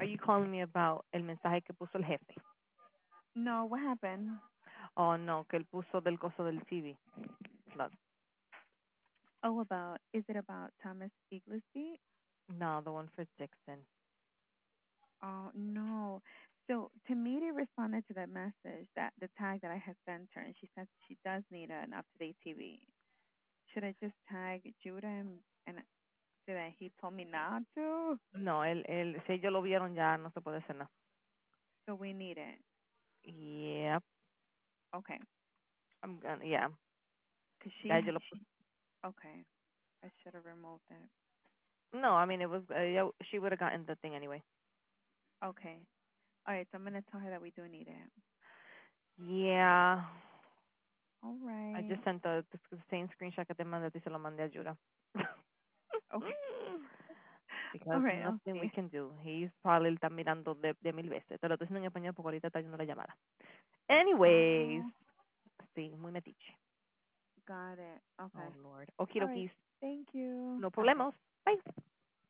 Are you calling me about el mensaje que puso el jefe? No, what happened? Oh, no, que él puso del coso del TV. No, Oh, is it about Thomas Iglesby? no, the one for Dixon. Oh, no. So Tamiri responded to that message, that the tag that I had sent her, and she said she does need an up-to-date TV. Should I just tag Judah and that he told me not to? No, si ellos lo vieron ya no se puede hacer nada. So we need it. Yep, Okay. yeah. Cause Ya yo lo puse. okay. I should have removed it. No, I mean, it was, yeah, she would have gotten the thing anyway. Okay. All right, so I'm gonna tell her that we do need it. Yeah. All I right. just sent the same screenshot que te mandé y se lo mandé a Judah. Okay. All Because right, I'll nothing we see. can do. He's probably está mirando de mil veces. Te lo estoy diciendo en español porque ahorita está yendo la llamada. Anyways, Oh, sí, muy metiche. got it. Oh, Okay. Lord. Okie All right. dokies. Thank you. No Okay. problemos. Bye.